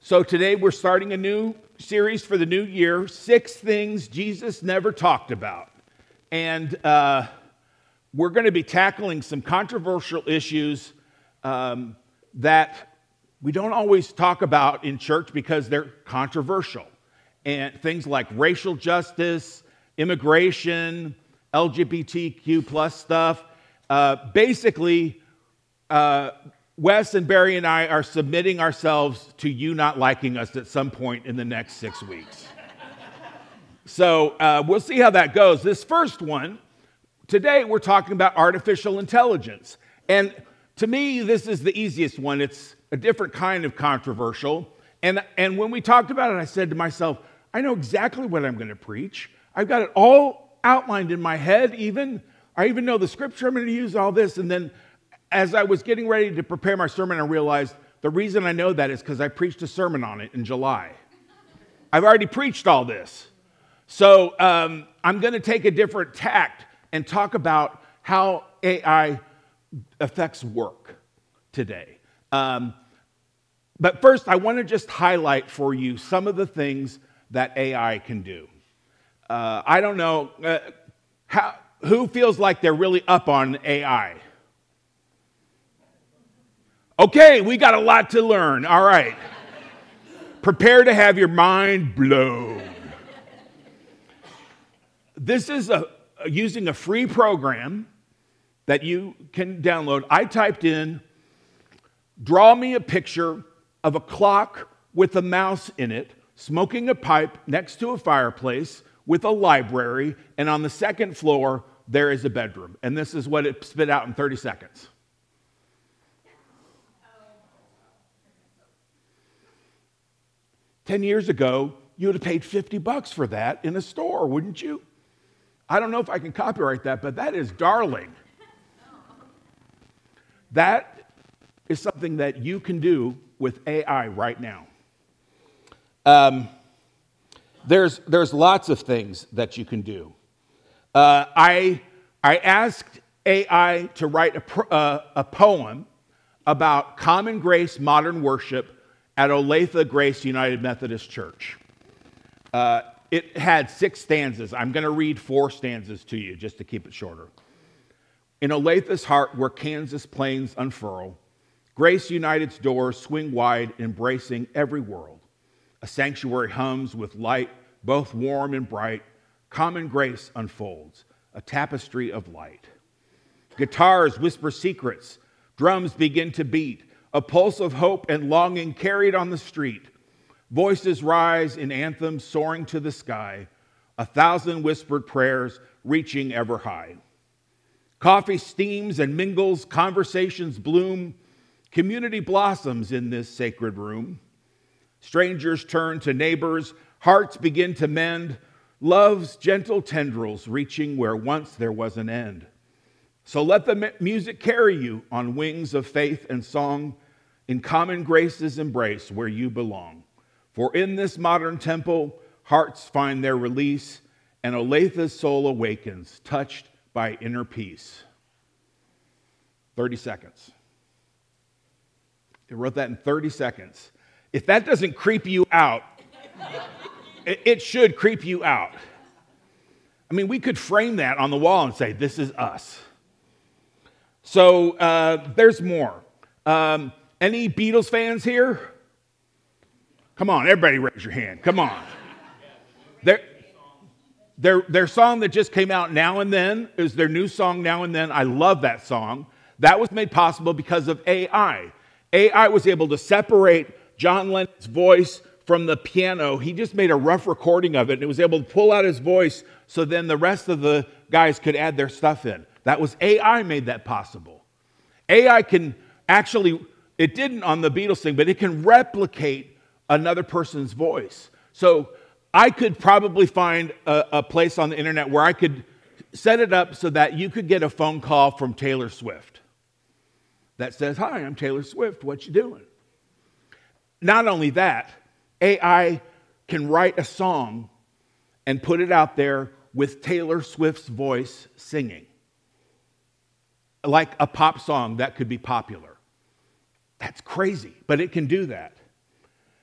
So today we're starting a new series for the new year, 6 Things Jesus Never Talked About. And we're going to be tackling some controversial issues that we don't always talk about in church because they're controversial. And things like racial justice, immigration, LGBTQ plus stuff. Wes and Barry and I are submitting ourselves to you not liking us at some point in the next 6 weeks. So we'll see how that goes. This first one, today we're talking about artificial intelligence. And to me, this is the easiest one. It's a different kind of controversial. And when we talked about it, I said to myself, I know exactly what I'm going to preach. I've got it all outlined in my head even. I even know the scripture I'm going to use, all this. And then as I was getting ready to prepare my sermon, I realized the reason I know that is because I preached a sermon on it in July. I've already preached all this. So I'm going to take a different tact and talk about how AI affects work today. But first, I want to just highlight for you some of the things that AI can do. I don't know, who feels like they're really up on AI? Okay, we got a lot to learn. All right. Prepare to have your mind blown. This is using a free program that you can download. I typed in, draw me a picture of a clock with a mouse in it, smoking a pipe next to a fireplace with a library, and on the second floor, there is a bedroom. And this is what it spit out in 30 seconds. 10 years ago, you would have paid $50 for that in a store, wouldn't you? I don't know if I can copyright that, but that is darling. That is something that you can do with AI right now. There's lots of things that you can do. I asked AI to write a poem about common grace modern worship at Olathe Grace United Methodist Church. It had 6 stanzas. I'm going to read 4 stanzas to you just to keep it shorter. In Olathe's heart where Kansas plains unfurl, Grace United's doors swing wide, embracing every world. A sanctuary hums with light, both warm and bright. Common grace unfolds, a tapestry of light. Guitars whisper secrets, drums begin to beat, a pulse of hope and longing carried on the street. Voices rise in anthems soaring to the sky, 1,000 whispered prayers reaching ever high. Coffee steams and mingles, conversations bloom, community blossoms in this sacred room. Strangers turn to neighbors, hearts begin to mend, love's gentle tendrils reaching where once there was an end. So let the music carry you on wings of faith and song, in common grace's embrace where you belong. For in this modern temple, hearts find their release, and Olathe's soul awakens, touched by inner peace. 30 seconds. I wrote that in 30 seconds. If that doesn't creep you out, it should creep you out. I mean, we could frame that on the wall and say, this is us. So there's more. Any Beatles fans here? Come on, everybody raise your hand. Come on. Their song that just came out, Now and Then, is their new song, Now and Then. I love that song. That was made possible because of AI. AI was able to separate John Lennon's voice from the piano. He just made a rough recording of it, and it was able to pull out his voice so then the rest of the guys could add their stuff in. That was AI made that possible. AI can actually, it didn't on the Beatles thing, but it can replicate another person's voice. So I could probably find a place on the internet where I could set it up so that you could get a phone call from Taylor Swift that says, "Hi, I'm Taylor Swift. What you doing?" Not only that, AI can write a song and put it out there with Taylor Swift's voice singing, like a pop song that could be popular. That's crazy, but it can do that.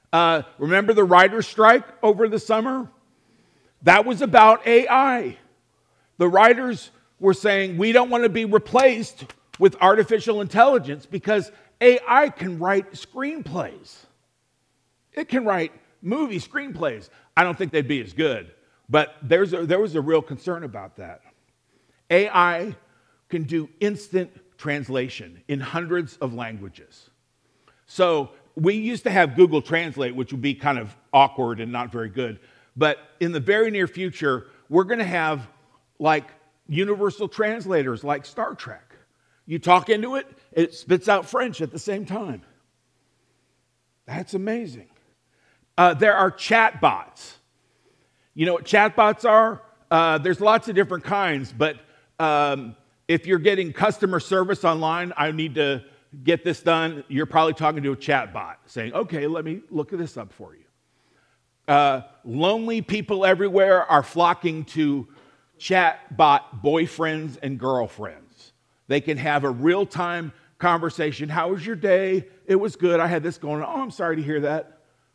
Remember the writer's strike over the summer? That was about AI. The writers were saying, we don't want to be replaced with artificial intelligence because AI can write screenplays. It can write movie screenplays. I don't think they'd be as good, but there was a real concern about that. AI can do instant translation in hundreds of languages. So we used to have Google Translate, which would be kind of awkward and not very good. But in the very near future, we're going to have like universal translators like Star Trek. You talk into it, it spits out French at the same time. That's amazing. There are chatbots. You know what chatbots are? There's lots of different kinds, but if you're getting customer service online, I need to get this done, you're probably talking to a chatbot saying, okay, let me look this up for you. Lonely people everywhere are flocking to chatbot boyfriends and girlfriends. They can have a real-time conversation. How was your day? It was good. I had this going on. Oh, I'm sorry to hear that.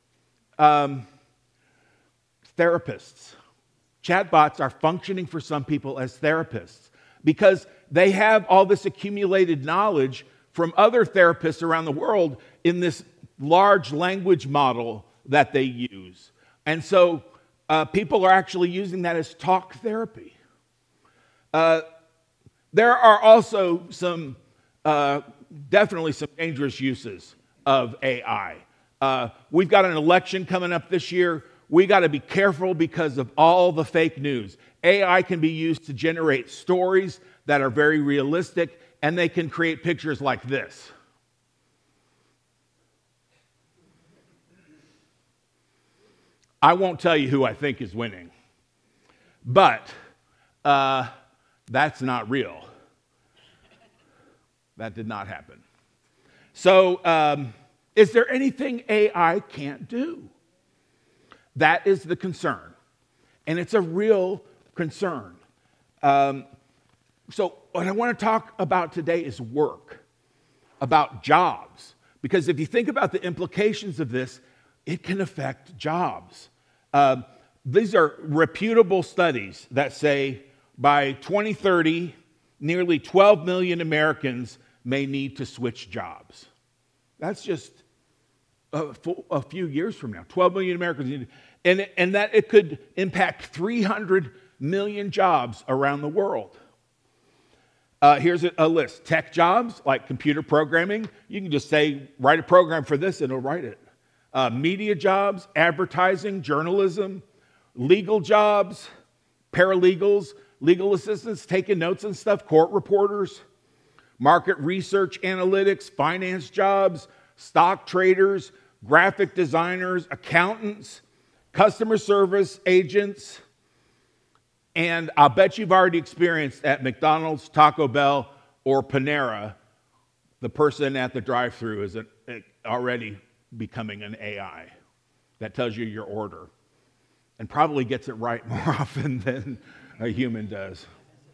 Therapists. Chatbots are functioning for some people as therapists because they have all this accumulated knowledge from other therapists around the world in this large language model that they use. And so people are actually using that as talk therapy. There are also definitely some dangerous uses of AI. We've got an election coming up this year. We got to be careful because of all the fake news. AI can be used to generate stories that are very realistic, and they can create pictures like this. I won't tell you who I think is winning, but that's not real. That did not happen. So, is there anything AI can't do? That is the concern, and it's a real concern. So what I want to talk about today is work, about jobs, because if you think about the implications of this, it can affect jobs. These are reputable studies that say by 2030, nearly 12 million Americans may need to switch jobs. That's just a few years from now. 12 million Americans need, and that it could impact 300 million jobs around the world. Here's a list. Tech jobs, like computer programming. You can just say, write a program for this, and it'll write it. Media jobs, advertising, journalism, legal jobs, paralegals, legal assistants, taking notes and stuff, court reporters, market research analytics, finance jobs, stock traders, graphic designers, accountants, customer service agents, and I'll bet you've already experienced at McDonald's, Taco Bell, or Panera, the person at the drive-thru is already becoming an AI that tells you your order and probably gets it right more often than a human does.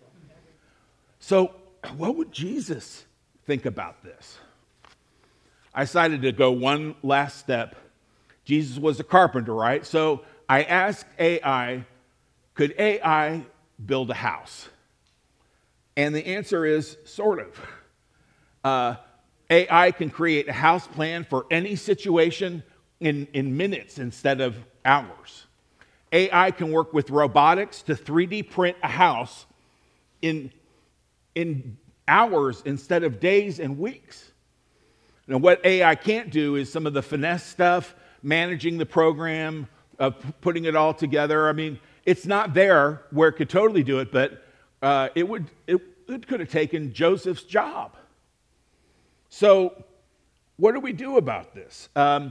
So, what would Jesus think about this? I decided to go one last step. Jesus was a carpenter, right? So I asked AI, could AI build a house? And the answer is sort of. AI can create a house plan for any situation in minutes instead of hours. AI can work with robotics to 3D print a house in hours instead of days and weeks. Now, what AI can't do is some of the finesse stuff, managing the program, putting it all together. I mean, it's not there where it could totally do it, but it could have taken Joseph's job. So, what do we do about this?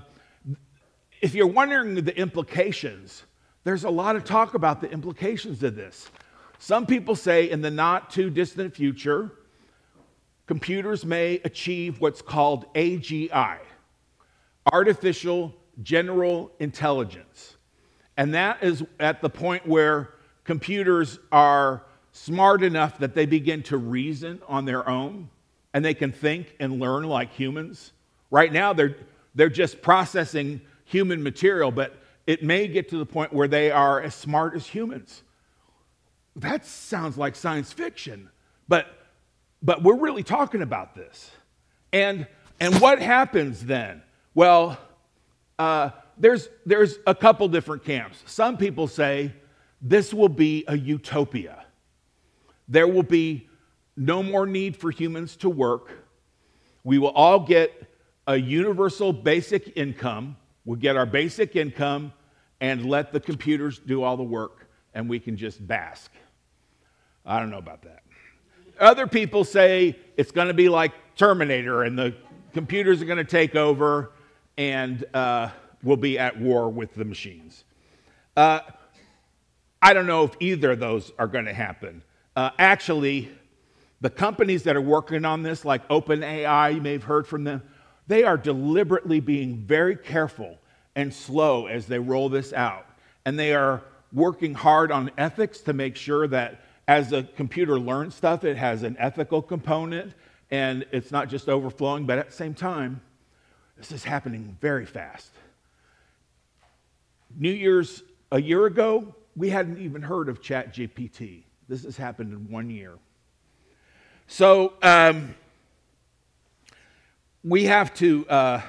If you're wondering the implications, there's a lot of talk about the implications of this. Some people say in the not too distant future, computers may achieve what's called AGI, artificial general intelligence. And that is at the point where computers are smart enough that they begin to reason on their own and they can think and learn like humans. Right now, they're just processing human material, but it may get to the point where they are as smart as humans. That sounds like science fiction, but we're really talking about this. And what happens then? Well, there's a couple different camps. Some people say this will be a utopia. There will be no more need for humans to work. We will all get a universal basic income. We'll get our basic income and let the computers do all the work, and we can just bask. I don't know about that. Other people say it's going to be like Terminator, and the computers are going to take over, and we'll be at war with the machines. I don't know if either of those are going to happen. Actually, the companies that are working on this, like OpenAI, you may have heard from them, they are deliberately being very careful and slow as they roll this out. And they are working hard on ethics to make sure that as a computer learns stuff, it has an ethical component and it's not just overflowing, but at the same time, this is happening very fast. New Year's a year ago, we hadn't even heard of ChatGPT. This has happened in 1 year. So we have to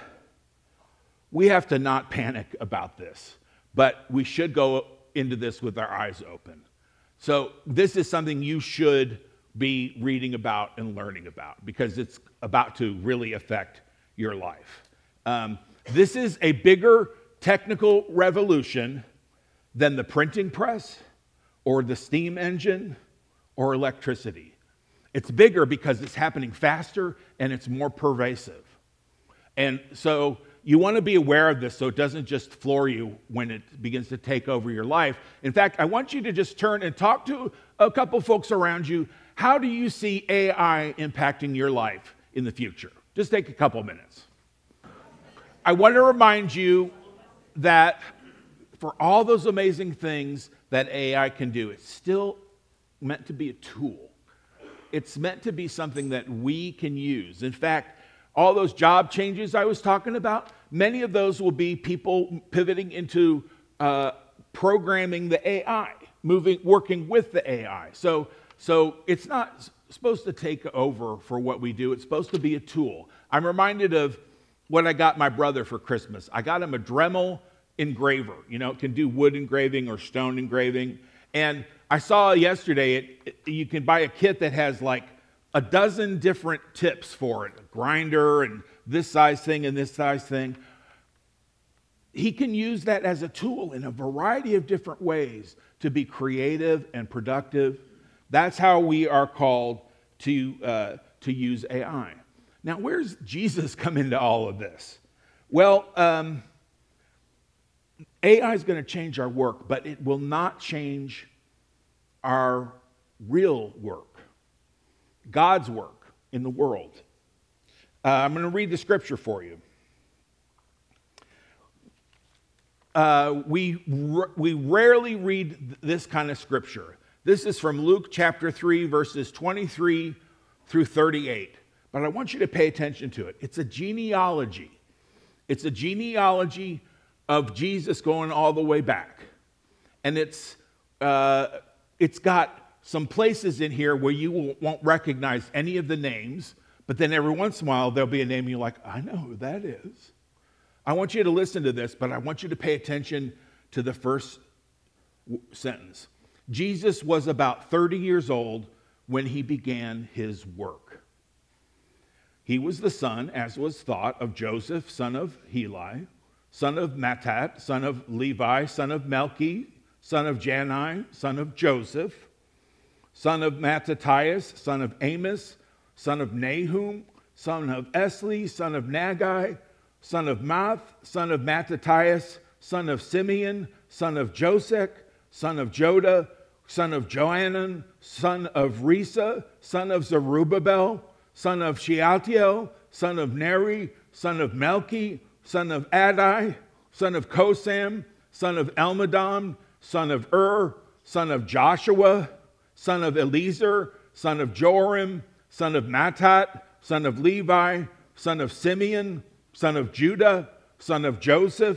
not panic about this, but we should go into this with our eyes open. So this is something you should be reading about and learning about because it's about to really affect your life. This is a bigger technical revolution than the printing press or the steam engine or electricity. It's bigger because it's happening faster and it's more pervasive. And so you want to be aware of this so it doesn't just floor you when it begins to take over your life. In fact, I want you to just turn and talk to a couple folks around you. How do you see AI impacting your life in the future? Just take a couple minutes. I want to remind you that for all those amazing things that AI can do, it's still meant to be a tool. It's meant to be something that we can use. In fact, all those job changes I was talking about, many of those will be people pivoting into programming the AI, working with the AI. So it's not supposed to take over for what we do. It's supposed to be a tool. I'm reminded of what I got my brother for Christmas. I got him a Dremel engraver. You know, it can do wood engraving or stone engraving. And I saw yesterday, you can buy a kit that has like a dozen different tips for it, a grinder and this size thing and this size thing. He can use that as a tool in a variety of different ways to be creative and productive. That's how we are called to use AI. Now, where's Jesus come into all of this? Well, AI is going to change our work, but it will not change our real work. God's work in the world. I'm going to read the scripture for you. We rarely read this kind of scripture. This is from Luke chapter 3, verses 23 through 38. But I want you to pay attention to it. It's a genealogy. It's a genealogy of Jesus going all the way back. And it's got some places in here where you won't recognize any of the names, but then every once in a while there'll be a name you're like, I know who that is. I want you to listen to this, but I want you to pay attention to the first sentence. Jesus was about 30 years old when he began his work. He was the son, as was thought, of Joseph, son of Heli, son of Mattat, son of Levi, son of Melchi, son of Janai, son of Joseph, son of Mattathias, son of Amos, son of Nahum, son of Esli, son of Nagai, son of Math, son of Mattathias, son of Simeon, son of Josech, son of Joda, son of Johanan, son of Risa, son of Zerubbabel, son of Shealtiel, son of Neri, son of Melchi, son of Adai, son of Kosam, son of Elmadam, son of son of Joshua, son of Eliezer, son of Joram, son of Mattat, son of Levi, son of Simeon, son of Judah, son of Joseph,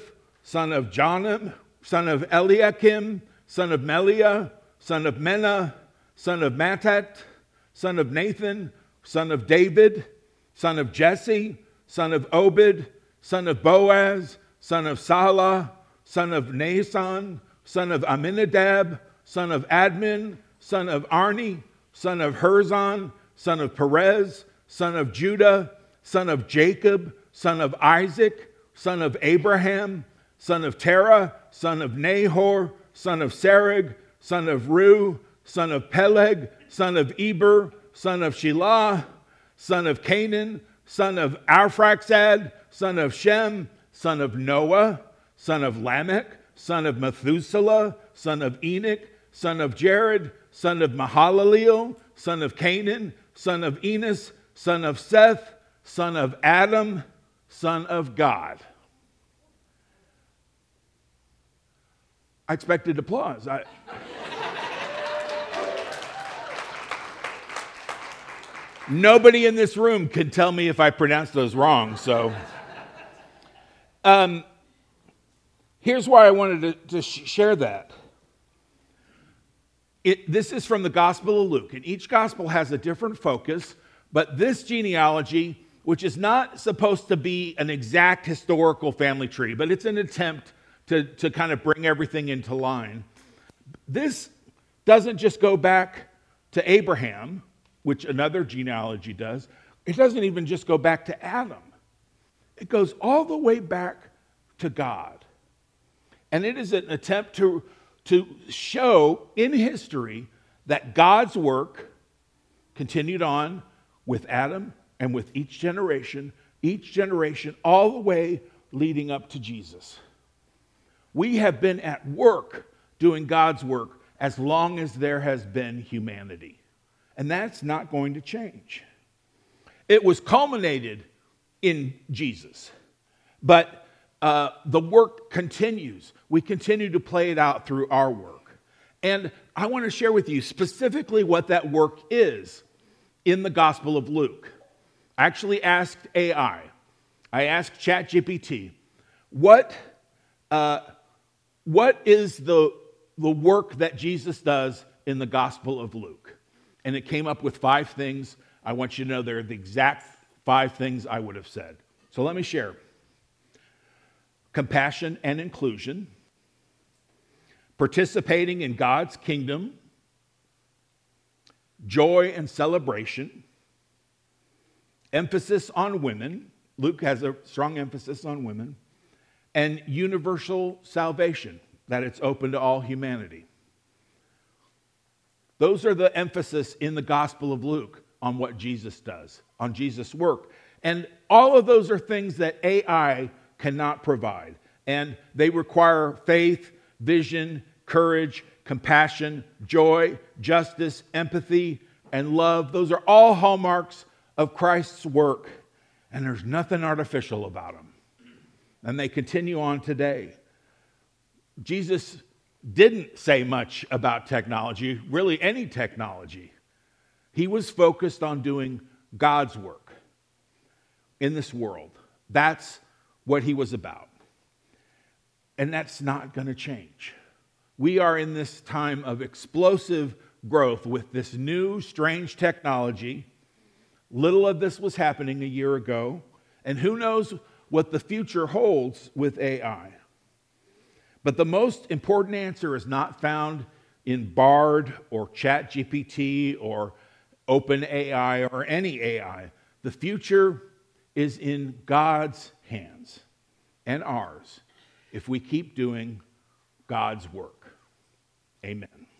son of Jonam, son of Eliakim, son of Meliah, son of Menah, son of Mattat, son of Nathan, son of David, son of Jesse, son of Obed, son of Boaz, son of Salah, son of Naasson, son of Amminadab, son of Admin, son of Arni, son of Herzon, son of Perez, son of Judah, son of Jacob, son of Isaac, son of Abraham, son of Terah, son of Nahor, son of Serug, son of Ru, son of Peleg, son of Eber, son of Shelah, son of Canaan, son of Arphaxad, son of Shem, son of Noah, son of Lamech, son of Methuselah, son of Enoch, son of Jared, son of Mahalaleel, son of Canaan, son of Enos, son of Seth, son of Adam, son of God. I expected applause. Nobody in this room can tell me if I pronounced those wrong. So, here's why I wanted to share that. This is from the Gospel of Luke, and each gospel has a different focus, but this genealogy, which is not supposed to be an exact historical family tree, but it's an attempt to kind of bring everything into line. This doesn't just go back to Abraham, which another genealogy does. It doesn't even just go back to Adam. It goes all the way back to God. And it is an attempt to show in history that God's work continued on with Adam and with each generation, all the way leading up to Jesus. We have been at work doing God's work as long as there has been humanity. And that's not going to change. It was culminated in Jesus. But the work continues. We continue to play it out through our work. And I want to share with you specifically what that work is in the Gospel of Luke. I actually asked AI. I asked ChatGPT, what is the work that Jesus does in the Gospel of Luke? And it came up with 5 things. I want you to know they're the exact 5 things I would have said. So let me share. Compassion and inclusion, participating in God's kingdom, joy and celebration, emphasis on women. Luke has a strong emphasis on women, and universal salvation, that it's open to all humanity. Those are the emphasis in the Gospel of Luke on what Jesus does, on Jesus' work. And all of those are things that AI cannot provide. And they require faith, vision, courage, compassion, joy, justice, empathy, and love. Those are all hallmarks of Christ's work. And there's nothing artificial about them. And they continue on today. Jesus didn't say much about technology, really any technology. He was focused on doing God's work in this world. That's what he was about. And that's not going to change. We are in this time of explosive growth with this new, strange technology. Little of this was happening a year ago, and who knows what the future holds with AI. But the most important answer is not found in Bard or ChatGPT or OpenAI or any AI. The future is in God's hands and ours if we keep doing God's work. Amen.